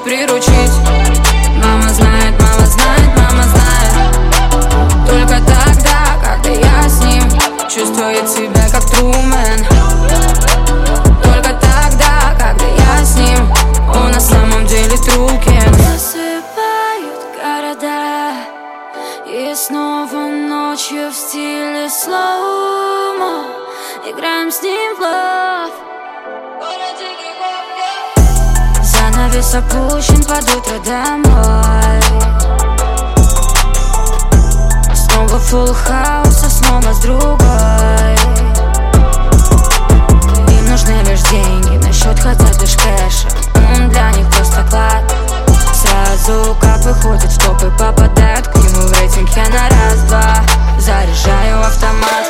приручить. Мама знает, мама знает, мама знает. Только тогда, когда я с ним, чувствует себя как Трумен. Только тогда, когда я с ним, он на самом деле Трукен. Засыпают города, и снова ночью в стиле слоумо играем с ним в лав. Занавес опущен под утро домой. Снова фулл хаус, а снова с другой. Им нужны лишь деньги, на счет хотят лишь кэша. Он для них просто клад. Сразу как выходит в топы, попадают к нему в рейтинг. Я на раз-два заряжаю автомат,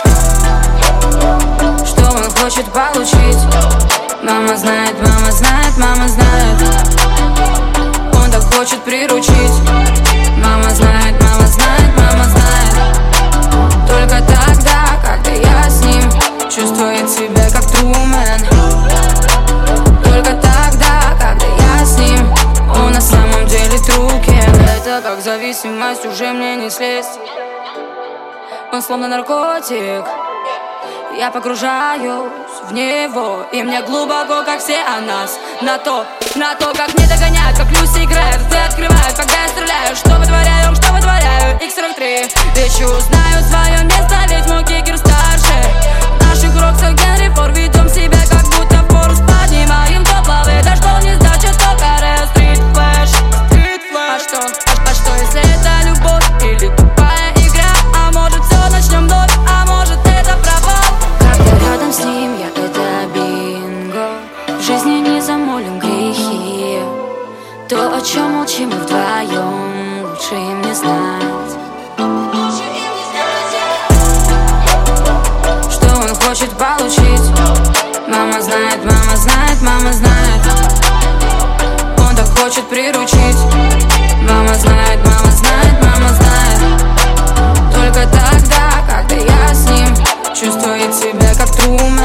Что он хочет получить? Мама знает, мама знает, мама знает. Он так хочет приручить. Мама знает, мама знает, мама знает. Только тогда, когда я с ним, чувствует себя как Трумен. Только тогда, когда я с ним, он на самом деле Трукен. Это как зависимость, уже мне не слезть. Он словно наркотик. Я погружаюсь в него, и мне глубоко, как все о нас. На то, как мне догоняют, как Люси играет. Ты открывают, когда я стреляю. Что вытворяю, X43. Лечу, знаю свое место, ведь мой кикер старше. В наших роксах Генри Фор ведем себя, как будто Форс. Поднимаем топ-лавы, да что не сдача, то каре. Стрит флэш. А что, если это любовь или тупая игра? А может все начнем вновь, а может это провал? Когда рядом с ним я, это бинго. В жизни не замолим грехи. То, о чем молчим мы вдвоем, лучше им не знать. Что он хочет получить? Мама знает, мама знает, мама знает. Он так хочет приручить. Мама знает, мама знает, мама знает. Только тогда, когда я с ним, чувствует себя как Трумен.